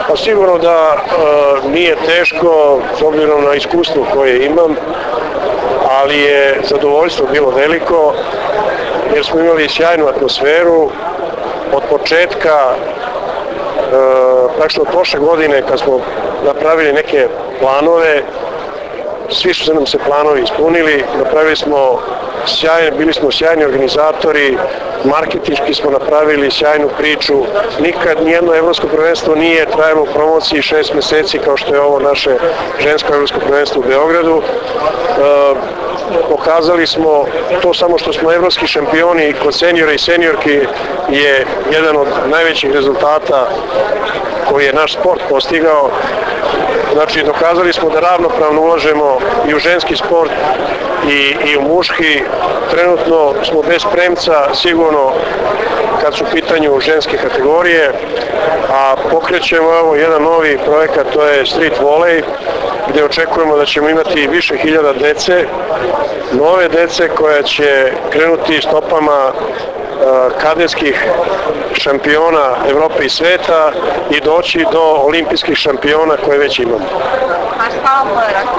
Pa sigurno da nije teško, s obzirom na iskustvo koje imam, ali je zadovoljstvo bilo veliko, jer smo imali sjajnu atmosferu od početka, praktično od prošle godine kad smo napravili neke planove. Svi su nam se planovi ispunili, napravili smo bili smo sjajni organizatori, marketinški smo napravili sjajnu priču. Nikad nijedno evropsko prvenstvo nije trajalo u promociji 6 meseci kao što je ovo naše žensko evropsko prvenstvo u Beogradu. Pokazali smo to samo što smo evropski šampioni kod seniora i seniorki je jedan od najvećih rezultata koji je naš sport postigao. Znači, dokazali smo da ravnopravno ulažemo i u ženski sport i u muški. Trenutno smo bez premca, sigurno kad su u pitanju ženske kategorije, a pokrećemo jedan novi projekat, to je street volley, gde očekujemo da ćemo imati više hiljada dece, nove dece koja će krenuti stopama kadetskih šampiona Evrope i sveta i doći do olimpijskih šampiona koje već imamo.